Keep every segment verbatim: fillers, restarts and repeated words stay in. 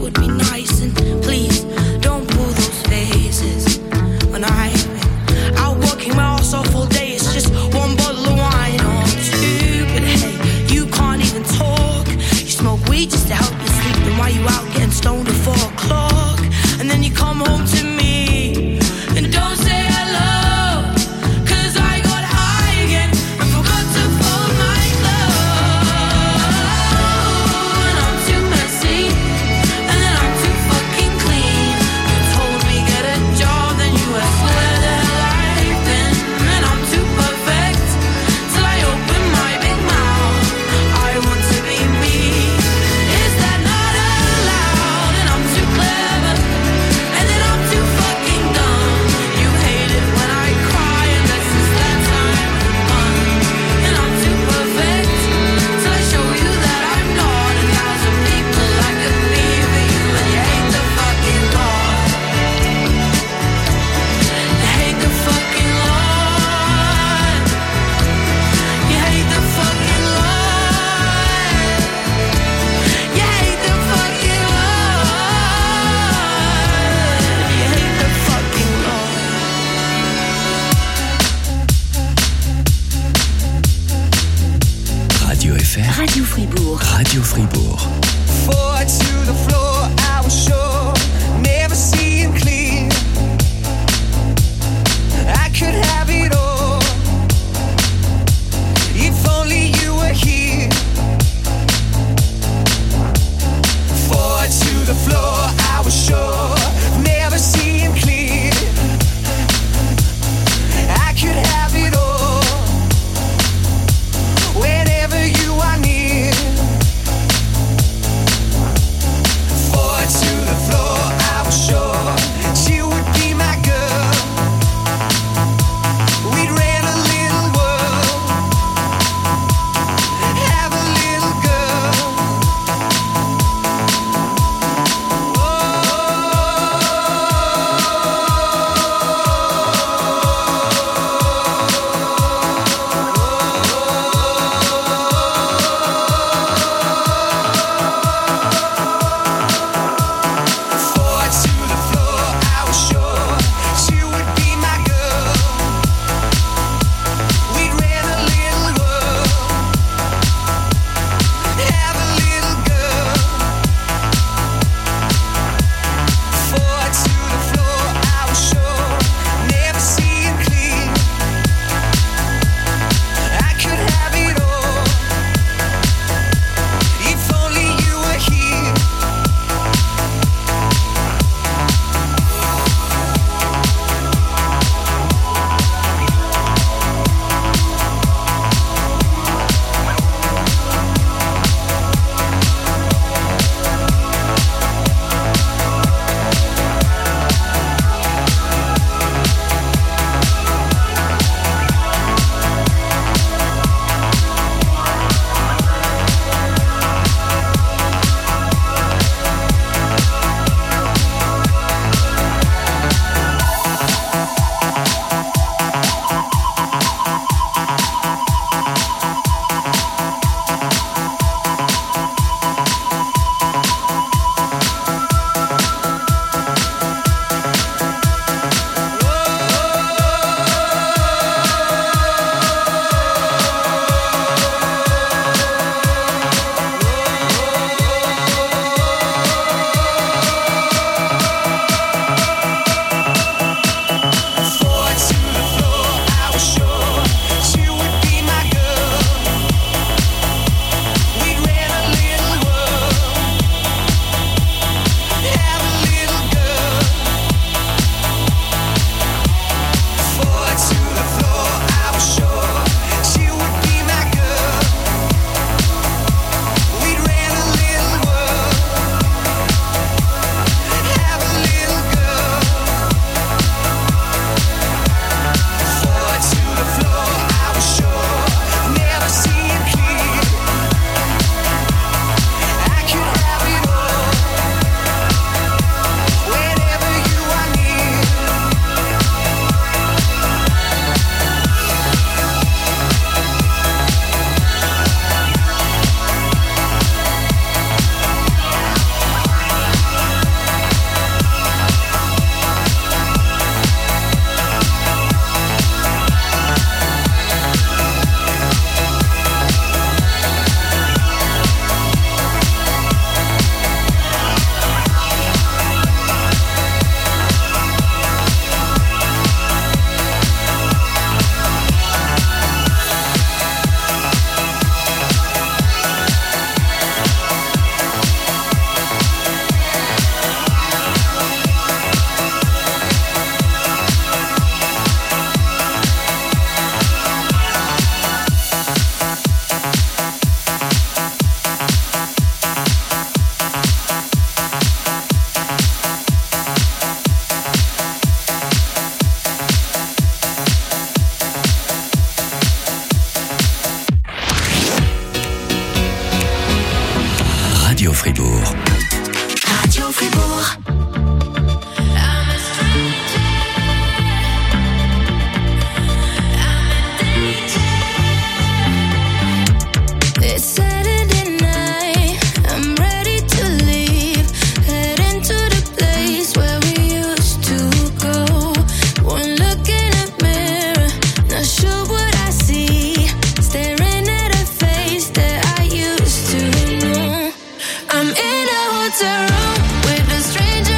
would be nice. And please, don't pull those faces. When I've been out working my ass off all day, it's just one bottle of wine or two. But hey, you can't even talk. You smoke weed just to help you sleep. Then why you out getting stoned at four o'clock? And then you come home to me and don't say hello. Radio Fribourg. Radio Fribourg. Forward to the floor, I was sure, never seeing clear. I could have it all, if only you were here. Forward to the floor, I was sure, never seeing clear. I could have it all. Whenever you are near, forward to the floor. Radio Fribourg. Radio Fribourg. I'm in a hotel room with a stranger.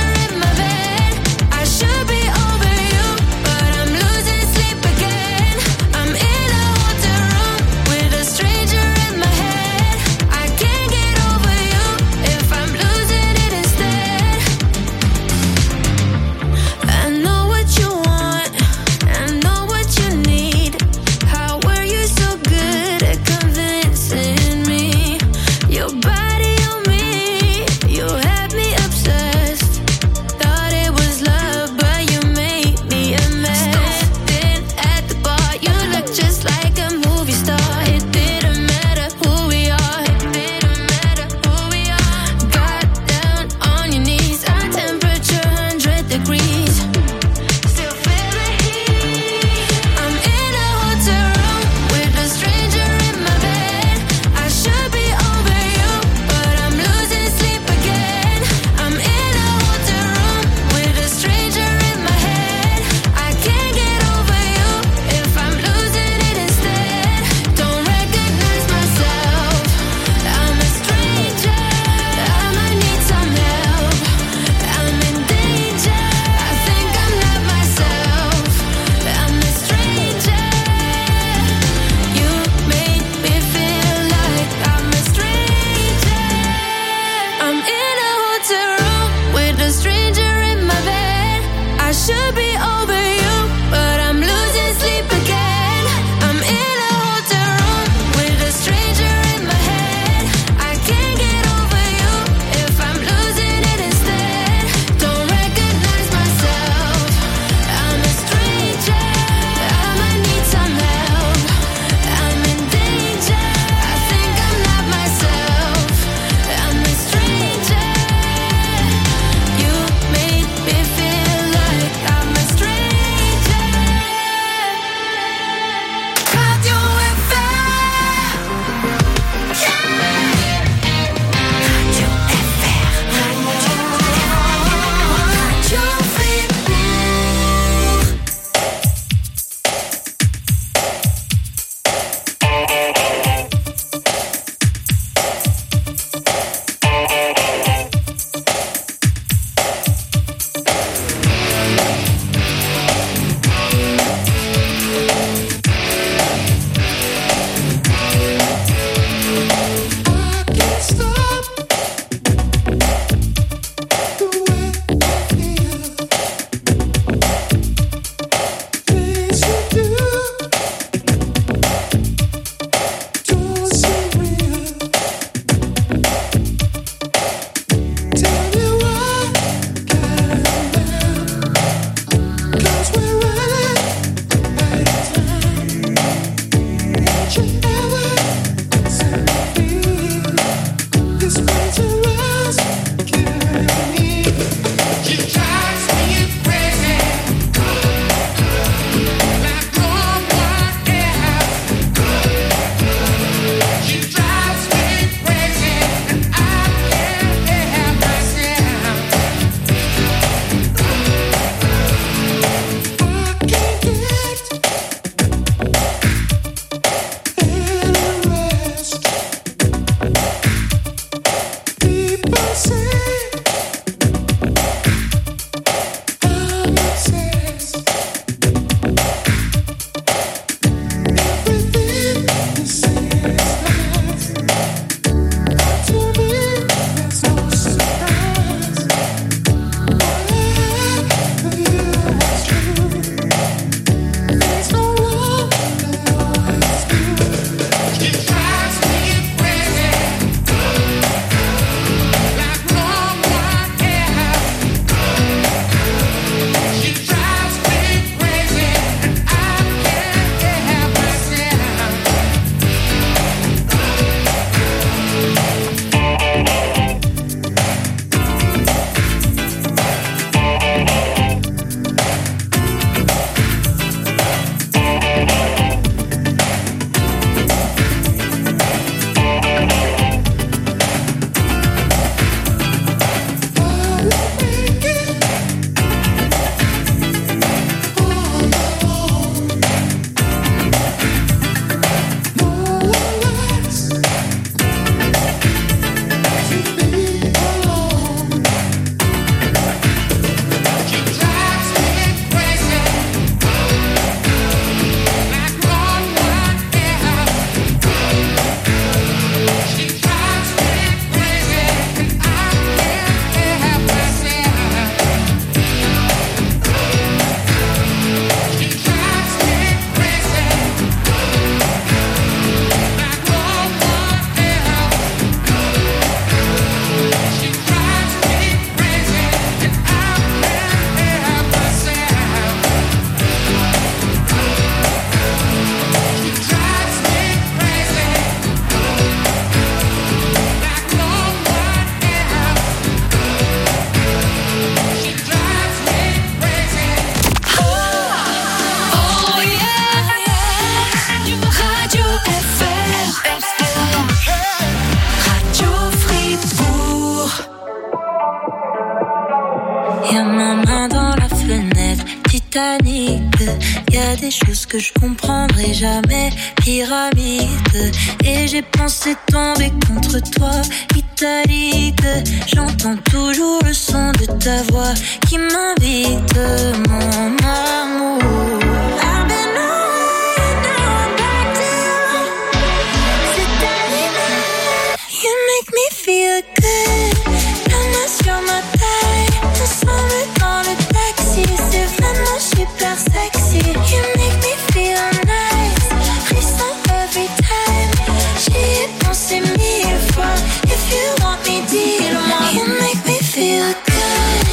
y a des choses que je comprendrai jamais. Pyramide, et j'ai pensé tomber contre toi. Italique, j'entends toujours le son de ta voix qui m'invite, mon amour. I've been away, now I'm back to you. C'est arrivé, you make me feel good. La main sur ma taille, ensemble dans le taxi, c'est vraiment super sexy. You make me feel nice, frisson every time. J'y ai pensé mille fois. If you want me, dis-le-moi. You make me feel good.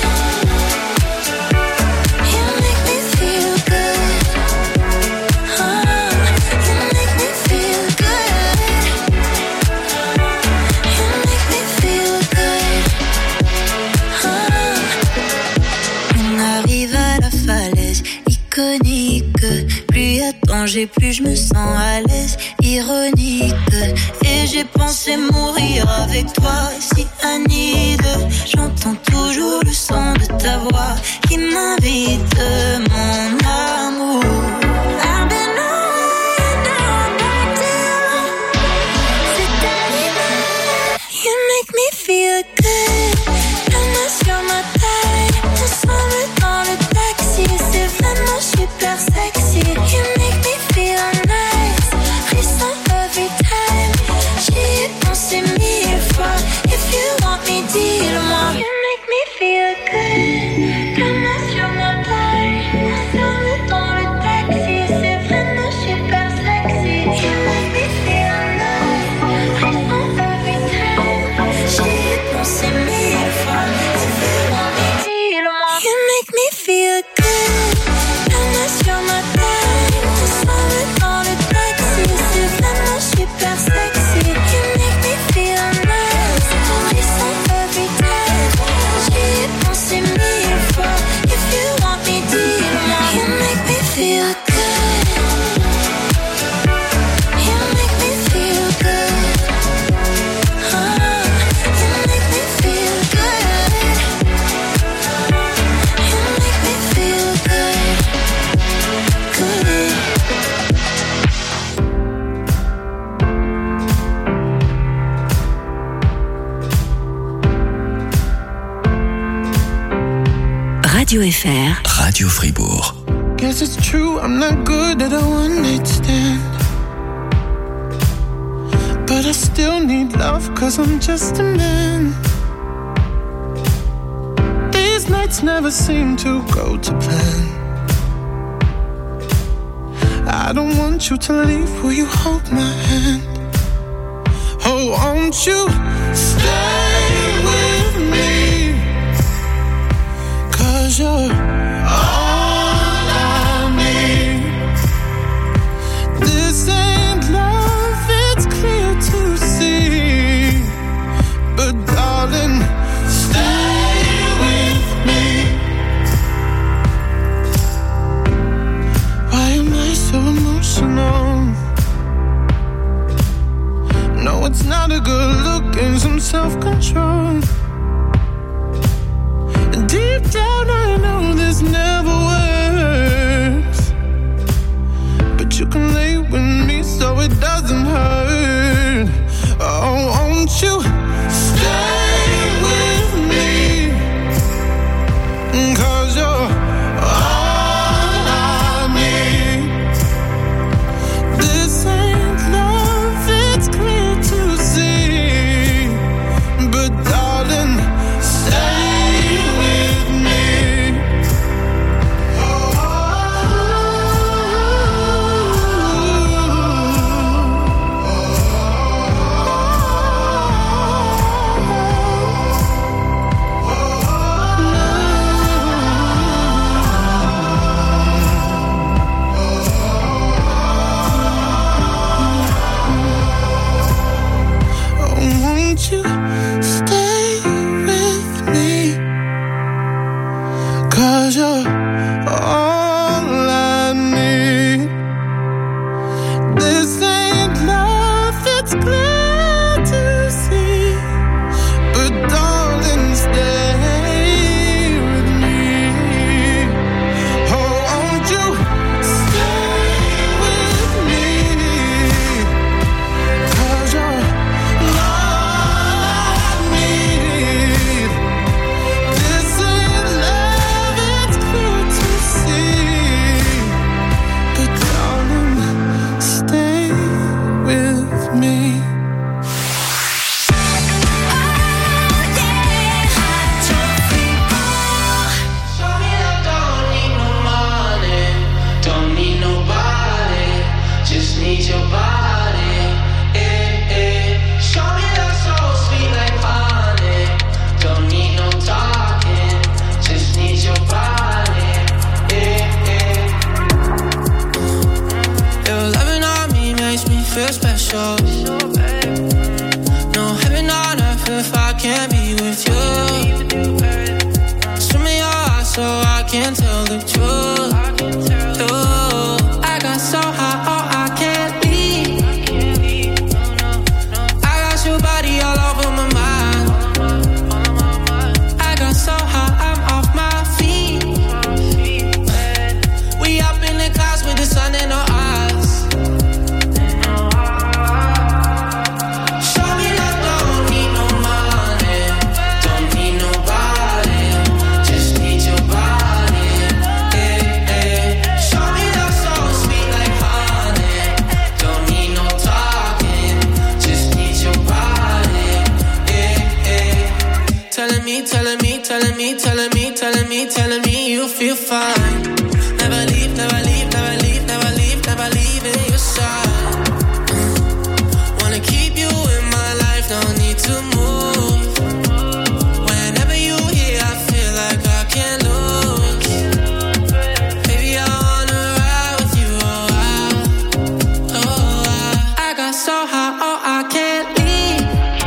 You make me feel good. Oh, you make me feel good. You make me feel good. Oh. On arrive à la falaise iconique. Plus y a danger, plus je me sens à l'aise. Ironique, et j'ai pensé mourir avec toi. Si Anide, j'entends toujours le son de ta voix qui m'invite, mon amour. I've been away, now I'm back to you. C'est arrivé, you make me feel good. La main sur ma taille, ensemble dans le taxi, c'est vraiment super sexy. You make me feel nice, frisson every time. J'y ai pensé mille fois. If you want me, dis-le-moi. You make me feel good. La main sur ma taille, ensemble dans le taxi, c'est vraiment super sexy. You make me feel nice, frisson every time. J'y ai pensé mille fois. If you want me, dis-le-moi. You make me feel good. La main sur ma taille, ensemble dans le taxi, c'est vraiment super sexy. You make me feel nice, frisson every time. J'y ai pensé mille fois. If you want me, dis-le-moi. You make me feel good. You make me feel good. Oh, you make me feel good. You make me feel good. Good. Radio F R. Radio Fribourg. Guess it's true, I'm not good at a one-night stand. But I still need love, cause I'm just a man. These nights never seem to go to plan. I don't want you to leave, will you hold my hand? Oh, won't you stay with me? Cause you're all I need. This ain't love, it's clear to see. But darling, stay with me. Why am I so emotional? No, it's not a good look and some self-control. Deep down I know this never works, but you can lay with me so it doesn't hurt. Oh, won't you stay with me? Cause you're all I need. This ain't love, it's clear to see. But darling, stay. You stay with me, cause you're all I need. This ain't love, it's clear to see. But darling, stay with me. Oh, won't you stay? sure. No heaven on earth if I can't be with you. Swim in your eyes so I can tell the truth. Ooh, I got so high, oh I can't leave. I got your body all over my mind. I got so high, I'm off my feet. We up in the clouds with the sun in our eyes. Show me love, don't need no money, don't need nobody, just need your body. Eh, eh. Show me love so sweet like honey, don't need no talking, just need your body. Eh, eh. Telling me, telling me, telling me, telling me, telling me, telling me you feel fine. Never leave, never leave, never leave, never leave, never leave in your side. Wanna keep you in my life, no need to move. Whenever you here, I feel like I can't lose. Baby, I wanna ride with you, oh I, oh I. I got so high, oh I can't leave.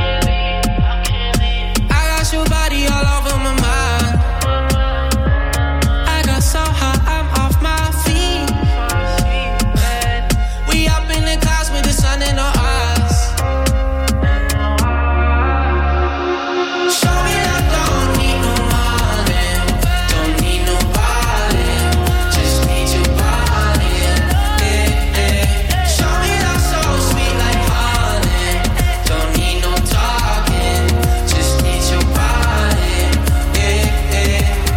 I got your body all over my mind. I got so high, I'm off my feet. We up in the clouds with the sun in our eyes. Show me love, don't need no money, don't need nobody, just need your body. Eh, eh. Show me love so sweet like honey, don't need no talking, just need your body. Eh, eh.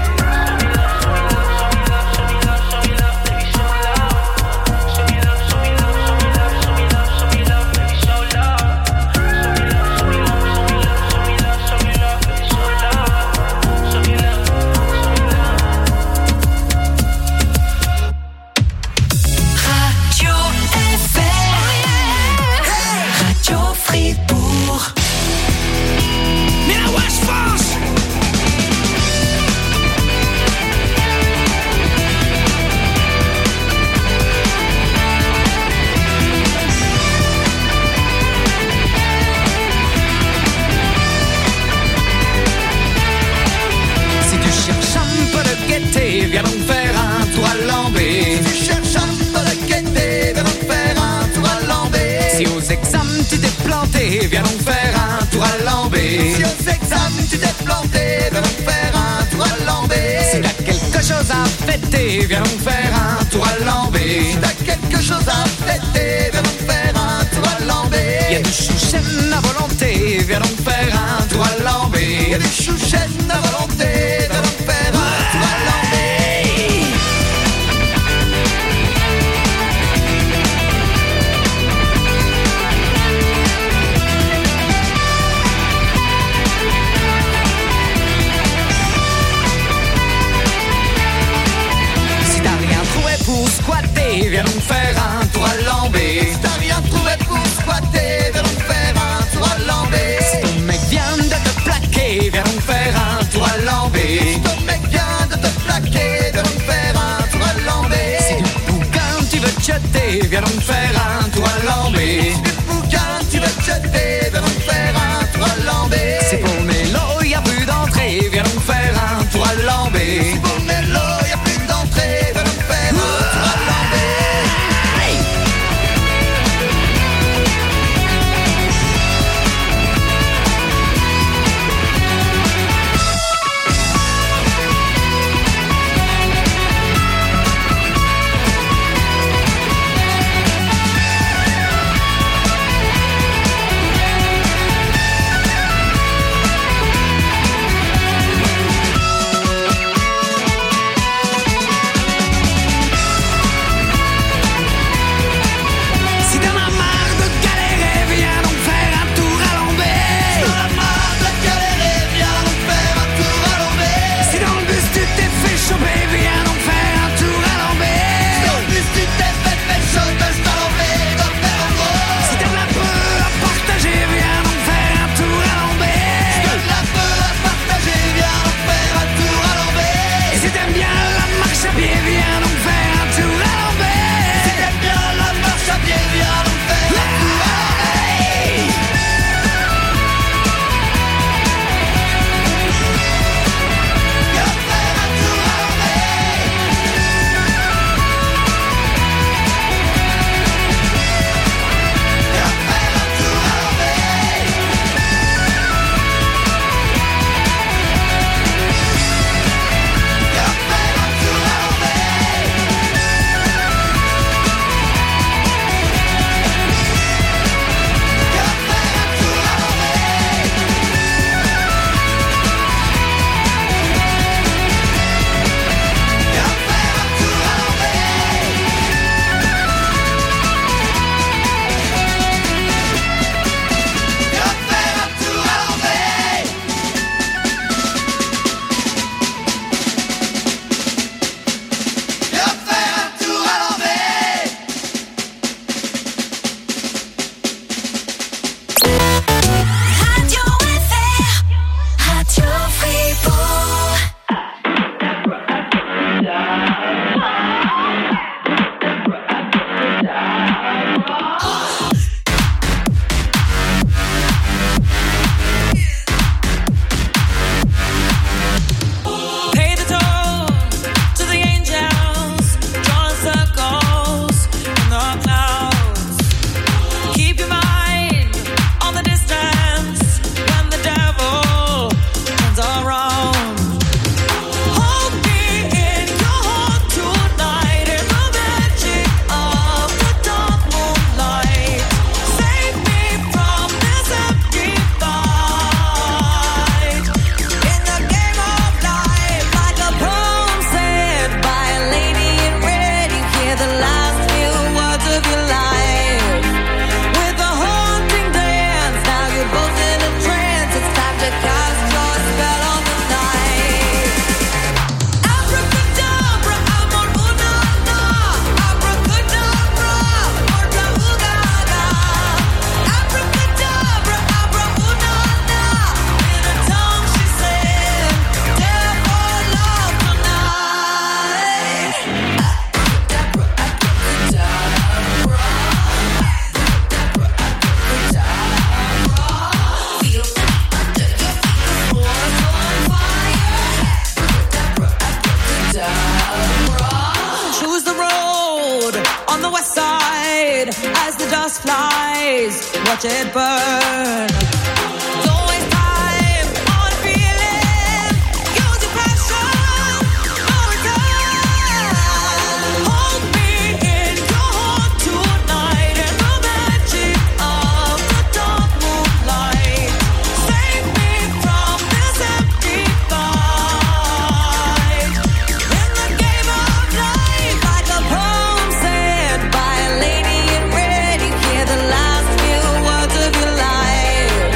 Radio F R. Radio Fribourg. Mais la West France. Si tu cherches un peu de gaieté, viens donc faire un tour à Lambé. Si tu cherches un peu de gaieté, viens donc faire un tour à Lambé. Si aux examens tu t'es planté, viens donc faire un tour à Lambé. Si aux examens tu t'es planté, viens donc faire un tour à Lambé. Si t'as quelque chose à fêter, viens donc faire un tour à Lambé. Si t'as quelque chose à fêter, viens donc faire un tour à Lambé. Y'a du chouchen à volonté, viens donc faire un tour à Lambé. Y'a du chouchen à volonté, viens donc faire un tour à Lambé. Si t'as rien trouvé pour squatter, viens donc faire un tour à Lambé. Si t'as rien trouvé pour squatter, viens donc faire un tour à Lambé. Si ton mec vient de te plaquer, viens donc faire un tour à Lambé. Si ton mec vient de te plaquer, viens donc faire un tour à Lambé. Si du bouquin tu veux te jeter, viens donc faire un tour à Lambé. Si du bouquin tu veux te jeter, viens donc faire un tour à Lambé. Si pour Mélo y'a plus d'entrée, viens donc faire un tour à Lambé. Si pour Mélo y'a plus d'entrée, viens donc faire un tour à Lambé. just flies. Watch it burn. Don't waste time on feeling. Use your passion. No return. Hold me in your heart tonight in the magic of the dark moonlight. Save me from this empty fight. In the game of life, like a poem said by a lady in red, you hear the last few words of your life.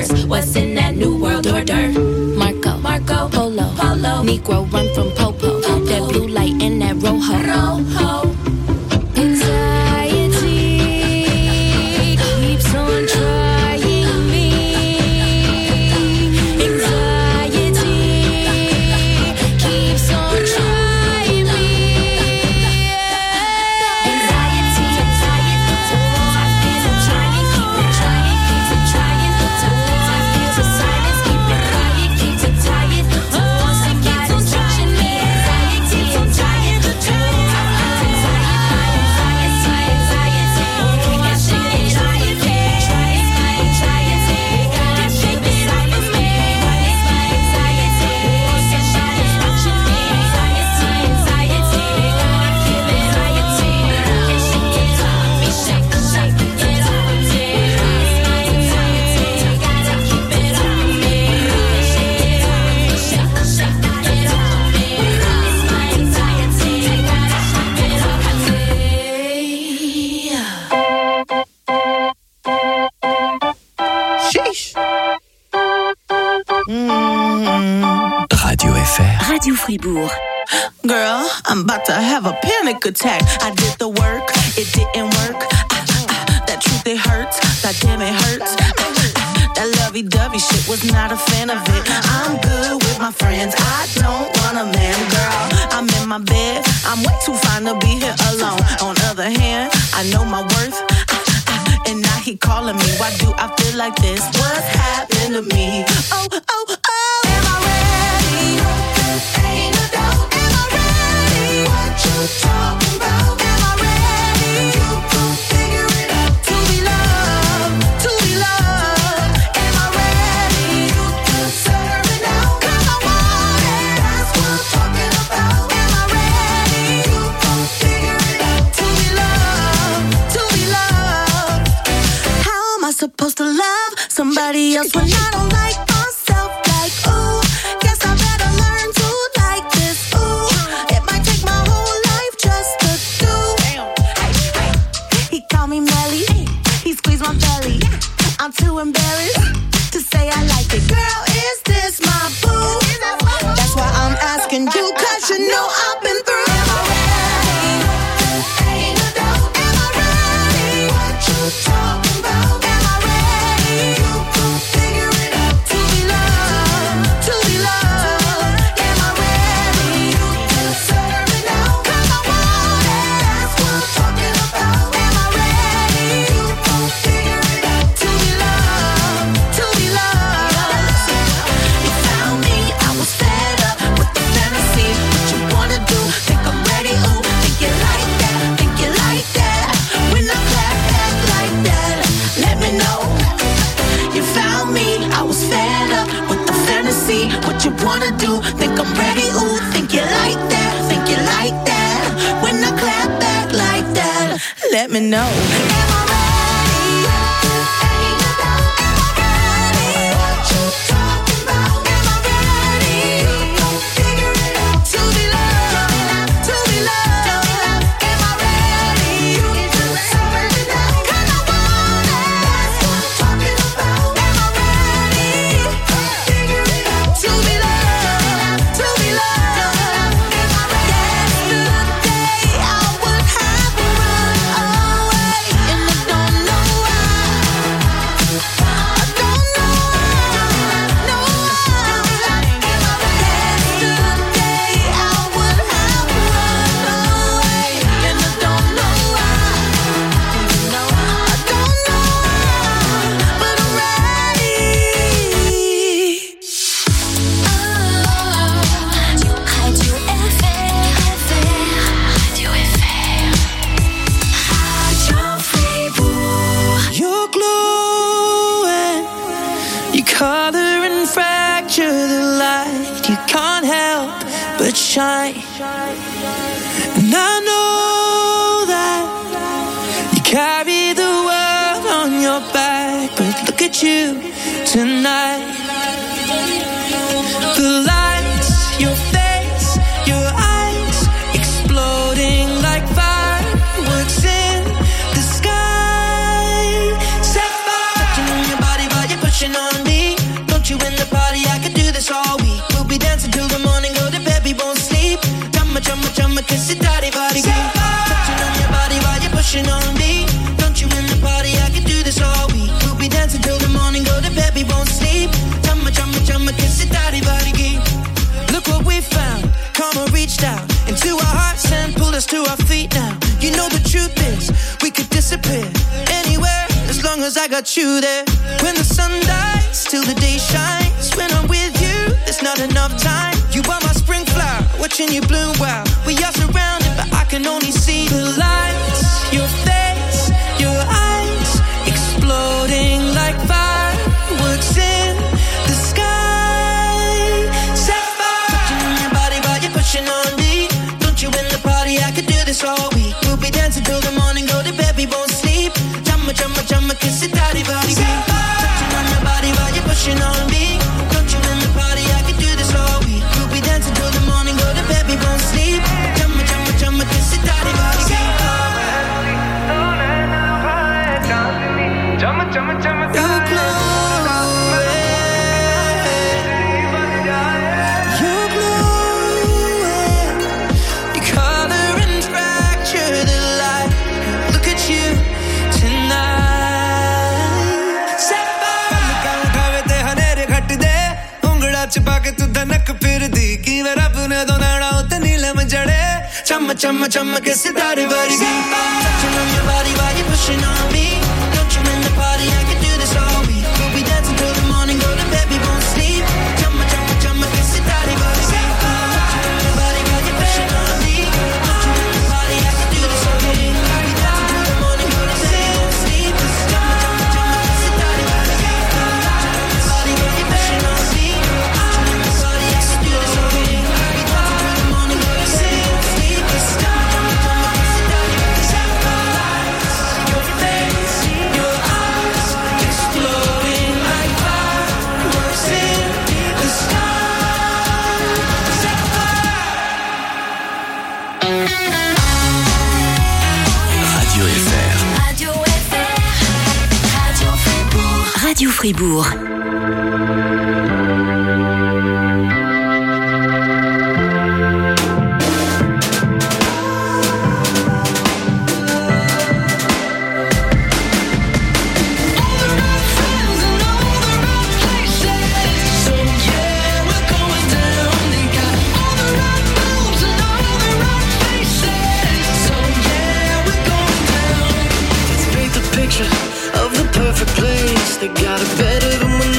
first. What's in that new world order? Marco, Marco, Polo, Polo. Negro run from Popo. Popo. That blue light and that Rojo. Rojo. Anxiety keeps on trying me. Anxiety keeps on trying me. Anxiety, anxiety, oh, I feel it trying, keep it trying, keep it trying. Oh, I feel the silence, keep it quiet, keep it tired. Oh, it keeps on touching me. Anxiety, anxiety, oh, I feel Radio F R. Radio Fribourg. Girl, I'm about to have a panic attack. I did the work, it didn't work. Ah, ah, that truth, it hurts. That damn, it hurts. Ah, ah, that lovey-dovey shit, was not a fan of it. I'm good with my friends, I don't want a man. Girl, I'm in my bed, I'm way too fine to be here alone. On the other hand, I know my worth. Ah, ah, and now he calling me. Why do I feel like this? What's happening to me? Oh, oh, oh. Am I ready? Ain't no doubt. Am I ready? What you talking about? Am I ready? You gon' figure it out. To be loved, to be loved. Am I ready? You deserve it now. 'Cause I want it. That's what I'm talking about. Am I ready? You gon' figure it out. To be loved, to be loved. How am I supposed to love somebody else when I don't like myself? Like, ooh, guess I better learn to like this. Ooh, it might take my whole life just to do. Hey, hey. He called me Melly, he squeezed my belly. I'm too embarrassed to say I like it. Girl, is this my boo? That's why I'm asking you, 'cause you know I've been through. Am I ready? Ain't no doubt. Am I ready? What you talking about? Am I ready? You gon' figure it out. To be loved, to be loved. Am I ready? You deserve it now. 'Cause I want it. That's what I'm talking about. Am I ready? You gon' figure it out. To be loved, to be loved. You found me, I was fed up with the fantasy. What you wanna do? Think I'm ready? Ooh, think you like that? Think you like that? When I clap back like that, let me know. You found me, I was fed up with the fantasy. What you wanna do? Think I'm ready? Ooh, think you like that? Think you like that? When I clap back like that, let me know. Am I ready? Ain't no doubt. Am I ready? What you talking about? Am I ready? You gon' figure it out. To be loved, to be loved. Am I ready? You deserve it now. 'Cause I want it. That's what I'm talking about. Am I ready? Figure it out. To be loved, to be loved. Am I ready? Yesterday I would have run away, and I don't know why. I don't know why. No why. Am I ready? Yesterday I would have run away, and I don't know why. I don't know why, but I'm ready. Radio F R. Radio F R. Radio Fribourg. You're glowing, you color and fracture the light. You can't help but shine. And I know that you carry the world on your back, but look at you tonight. The lights, your face, your eyes, exploding like fireworks in the sky. Set fire, touching on your body while you're pushing on me. Don't you in the party, I could do this all week. We'll be dancing till the morning, go to bed, we won't sleep. Chumma, chumma, chumma, kiss it, daddy, body, touching on your body while you're pushing on me. Don't you in the party, I could do this all week. We'll be dancing till the morning, go to bed, we won't sleep. Chumma, chumma, chumma, kiss it, daddy, body, look what we found. Karma reached out into our hearts and pulled us to our feet now. You know the truth is, we could disappear anywhere as long as I got you there. When the sun dies, till the day shines. When I'm with you, there's not enough time. You are my spring flower, watching you bloom wild. We are surrounded, but I can only see the lights. Your face, your eyes, exploding like fireworks in the sky. Set fire, touching on your body while you're pushing on me. Don't you in the party, I could do this all week. We'll be dancing till the morning, go to bed, we won't sleep. Chumma, chumma, chumma, kiss it, daddy, body, touching on your body while you're pushing on me. Don't you in the party, I could do this all week. We'll be dancing till the morning, go to bed, we won't sleep. Chumma, chumma, chumma, kiss it, daddy, body, chumma, chumma, chumma, you're glowing, you're glowing. Your color and fracture the light. Look at you tonight. Set fire. छुपा के तू धनक फिर दी कि मैं रब ने दो नाड़ा उते नीलम जड़े चम चम चम के सितारे वर्गी touching on your body while you're pushing on me. Don't you in the party, I can do this all week. We'll be dancing till the morning, go to bed, we won't sleep. Chum chum chum ke sitare वर्गी touching on your body while you're pushing on me. Don't you in the party, I can do this all week. We'll be dancing till the morning, go to bed, we won't sleep. Chum chum chum ke sitare वर्गी touching on your body while you're pushing on me. Don't you in the party, I can do this all week. We'll be dancing till the morning, go to bed, we won't sleep. Chum chum chum ke sitare वर्गी your face, your eyes exploding like fireworks in the sky. Set fire. Radio F R. Radio F R, Radio Fribourg. Radio Fribourg. Of the perfect place, they got it better than when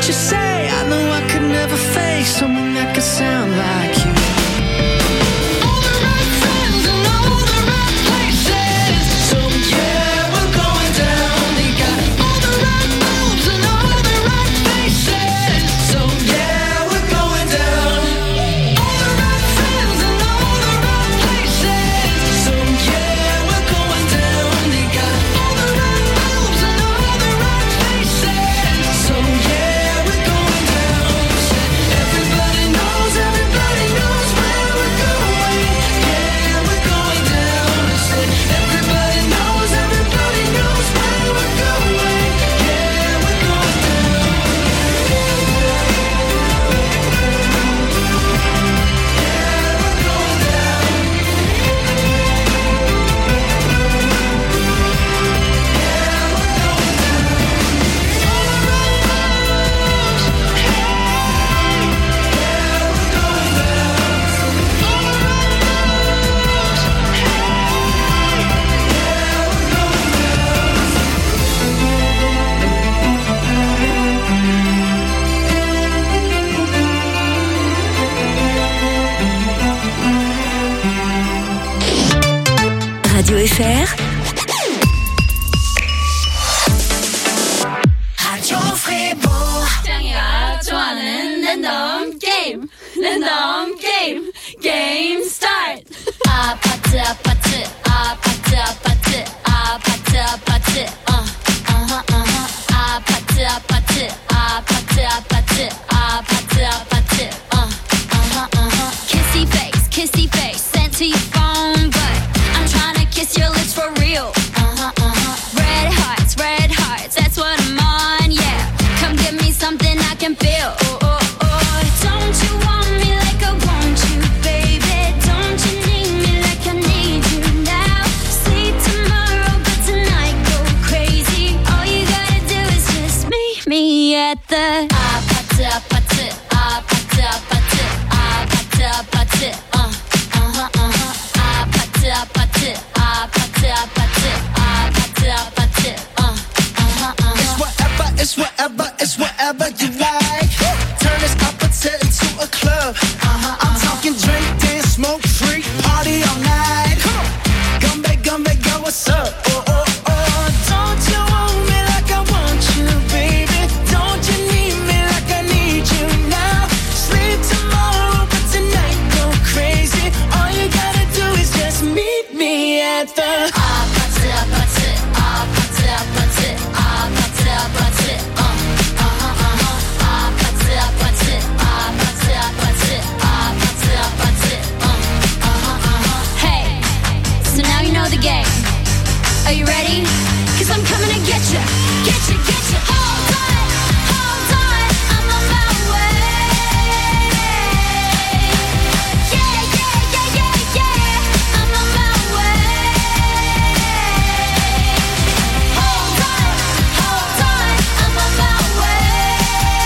what you say. I know I could never face someone that could sound like you. All the right friends and all the right places. So yeah, we're going down. They got all the right moves and all the right faces. So yeah, we're going down. All the right friends and all the right places. So yeah, we're going down. They got all the right moves and all the right faces. So yeah, we're going down. Everybody knows, everybody knows where we're going. Yeah, we're going down. Everybody knows, everybody knows where we're going. Yeah, we're going down. Radio F R. Radio Fribourg. 장이가 좋아하는 랜덤 게임, 랜덤 게임, 게임 스타트. 아파트 아파트 아파트 아파트 아파트 아파트 어 어허 어허 아파트 아파트 아파트 아파트 아파트 아파트 어 어허 어허 kissy face kissy face sent to your phone but I'm trying to kiss your lips for real. Uh-huh, uh-huh. Red hearts, red hearts, that's what I'm on, yeah. Come give me something I can feel. Oh, oh, oh. Don't you want me like I want you, baby? Don't you need me like I need you now? Sleep tomorrow, but tonight go crazy. All you gotta do is just meet me at the 아파트, 아파트, 아파트, 아파트, 아파트, 아파트, uh, uh-huh, uh-huh. 아파트 아파트 아파트 아파트 아파트 아파트 어 어허 어허 It's whatever, it's whatever, it's whatever you like. Turn this opposite into a club. Uh-huh, I'm talking drink, dance, smoke, freak, party all night. Gumbe, gumbe, girl, what's up? Oh, oh, oh. Don't you want me like I want you, baby? Don't you need me like I need you now? Sleep tomorrow, but tonight go crazy. All you gotta do is just meet me at the 아파트 아파트 아파트 아파트 아파트 아파트 어 어허 어허 아파트 아파트 아파트 아파트 아파트 아파트 어 어허 어허 Hey, so now you know the game. Are you ready? Cause I'm coming to get you, get you, get you. Hold on, hold on, I'm on my way. Yeah, yeah, yeah, yeah, yeah, I'm on my way. Hold on, hold on, I'm on my way.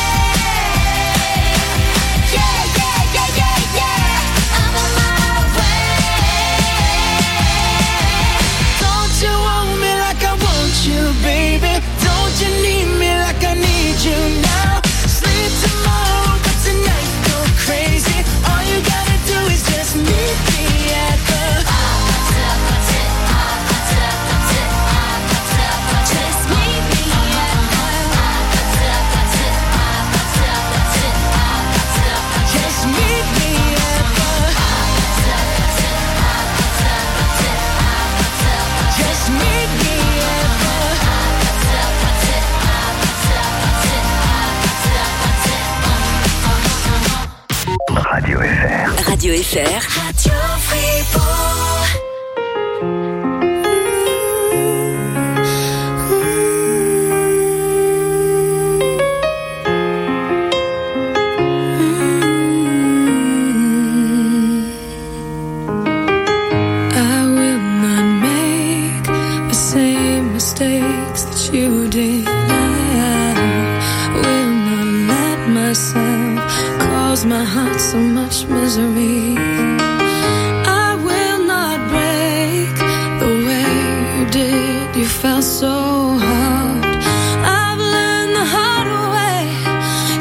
Yeah, yeah, yeah, yeah, yeah, I'm on my way. Don't you want me like I want you, baby? Don't you need me like I need you now? Sleep tomorrow, but tonight go crazy. All you gotta do is just meet me at the 아파트 아파트 아파트 아파트 아파트 아파트 Just meet me at the 아파트 아파트 아파트 아파트 아파트 아파트 Just meet me at the 아파트 아파트 아파트 아파트 아파트 아파트 Just meet me at the 아파트 아파트 아파트 아파트 아파트 아파트 Radio F R. Radio F R. Radio Fribourg. I will not make the same mistakes that you did. I will not let myself cause my heart so much misery. I will not break the way you did. You felt so hard. I've learned the hard way.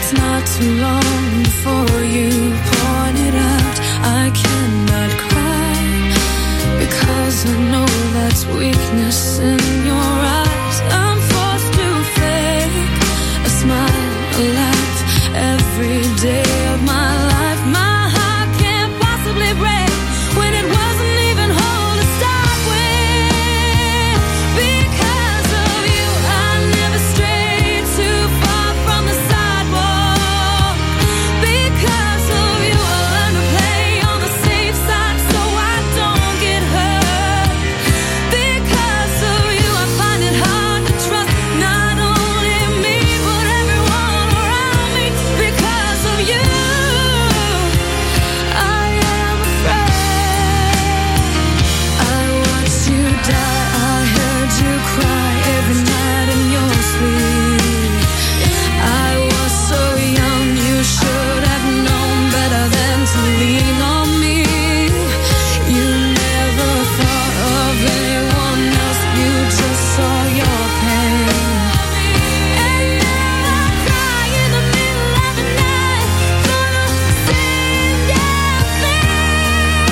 it's not too long before you point it out. I cannot cry because I know that's weakness in your eyes. I'm forced to fake a smile, a laugh every day of my life. My heart can't possibly break when it wasn't even whole to start with. Because of you, I never strayed too far from the sidewalk. Because of you, I learned to play on the safe side so I don't get hurt. Because of you, I find it hard to trust not only me but everyone around me. Because of you, I am afraid. I watched you die, I heard you cry every night in your sleep. I was so young, you should have known better than to lean on me. You never thought of anyone else, you just saw your pain. And now I cry in the middle of the night for the same damn thing.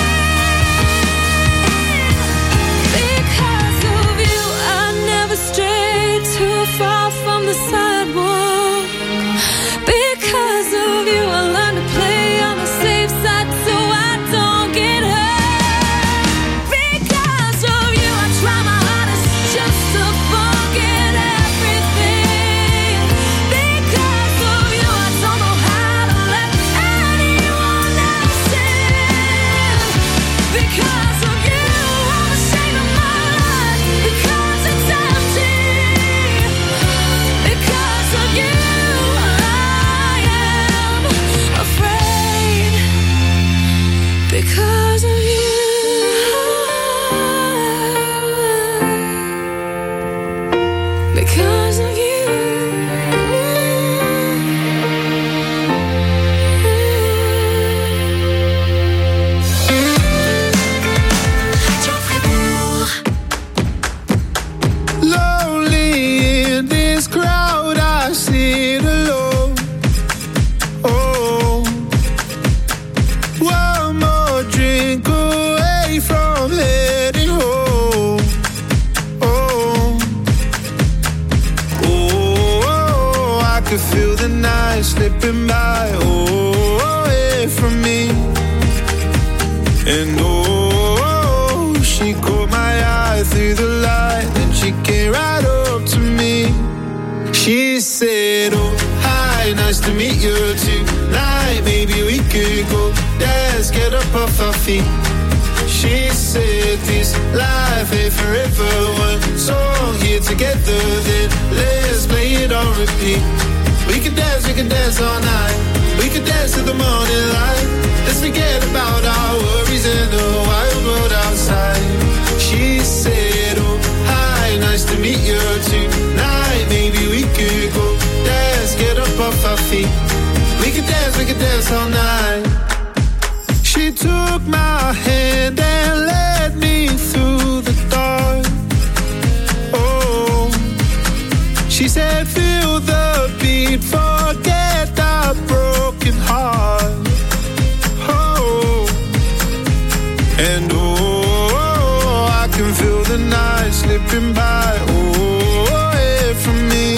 Because of you, I never strayed too far from the sidewalk. Because of you, I learned to play on the safe side so I don't get hurt. Because of you, I try my hardest just to forget everything. Because of you, I don't know how to let anyone else in. Because of you, I'm ashamed of my life because it's empty. Because of you, I am afraid. Because of you. Because of you. Lonely in this crowd, I sit alone. Oh, one more drink away from heading home. Oh, oh, I could feel the night slipping by. Oh, away from me. And oh, she caught my eye through the light, and she came right up to me. She said, oh, hi, nice to meet you tonight. Maybe we could go dance, get up off our feet. She said, this life ain't forever. One song here together, then let's play it on repeat. We can dance, we can dance all night. We can dance to the morning light. Let's forget about our worries in the wild world outside. She said, oh, hi, nice to meet you tonight. Maybe we could go dance, get up off our feet. We could dance, we could dance all night. She took my hand and led me through the dark. Oh, she said, feel the beat, forget our broken heart. Oh, and oh, I can feel the night slipping by. Oh, away from me.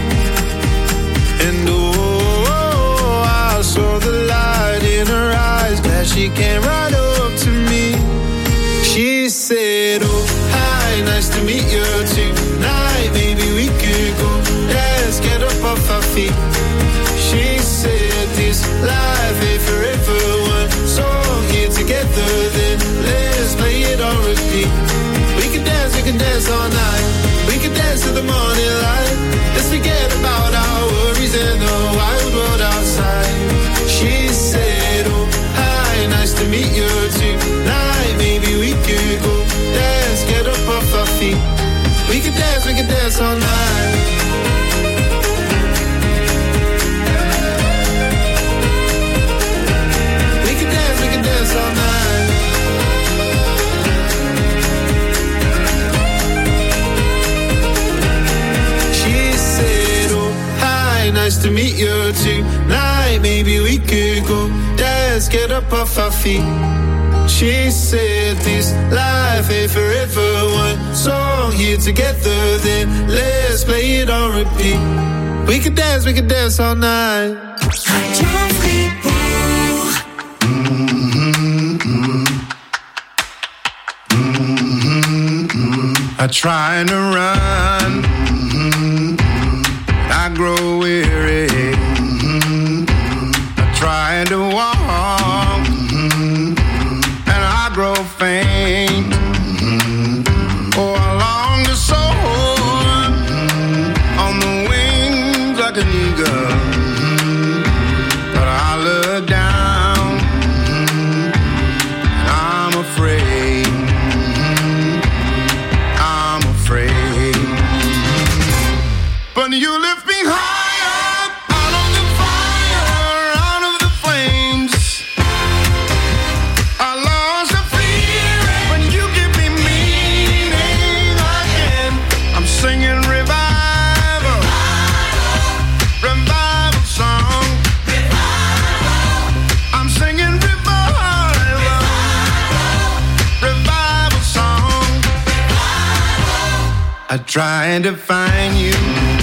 And oh, I saw the light in her eyes, glad she came right up to me. She said, oh, hi, nice to meet you tonight. Maybe we could go dance, get up off our feet. She said, this life ain't forever. One song here together, then let's play it on repeat. We can dance, we can dance all night. We can dance to the morning light. Let's forget about our worries in the wild world outside. She said, oh, hi, nice to meet you tonight. Maybe we could go dance, get up off our feet. We can dance, we can dance all night. We can dance, we can dance all night. She said, oh, hi, nice to meet you tonight. Maybe we could go dance, get up off our feet. She said this life ain't forever. One song here together, then let's play it on repeat. We could dance, we could dance all night. I try to run, I grow weary. I try to walk, and I grow faint. Oh, I long to soar on the wings like an eagle, but I look down, and I'm afraid. But you lift me higher, out of the fire, out of the flames. I lost the fear when you give me meaning again. I'm singing revival, revival song. I'm singing revival, revival song. I tried to find you,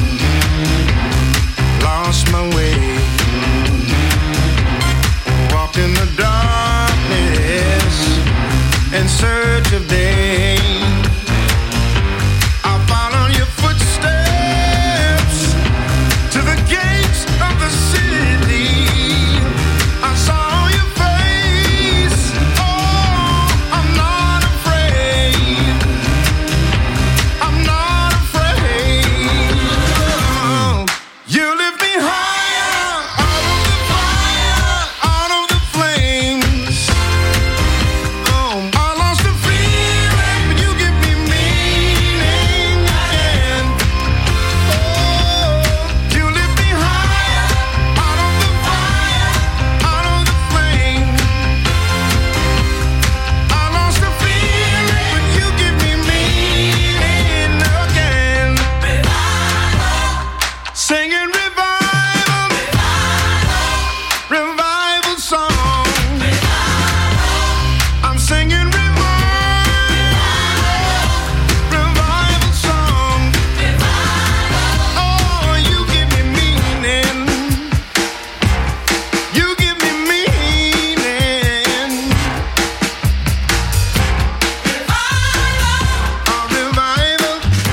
lost my way, walked in the darkness in search of day. I followed your footsteps to the gates of the city. I saw your face. Oh, I'm not afraid. I'm not afraid. Oh, you lift me higher, out of the fire, out of the flames. Oh, I lost the feeling, but you give me meaning again. Oh, you lift me higher, out of the fire, out of the flames. I lost the feeling, but you give me meaning again. Singing revival, revival song. I'm singing revival, revival song. Oh, you give me meaning. You give me meaning. A revival.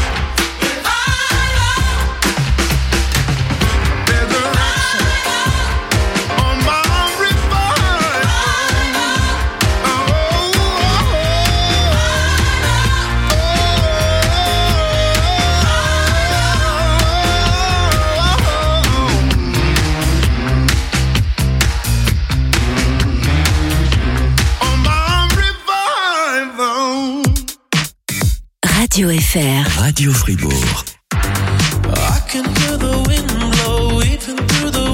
On my revival. Oh, on my revival. Radio F R. Radio Fribourg. I can hear the wind blow even through the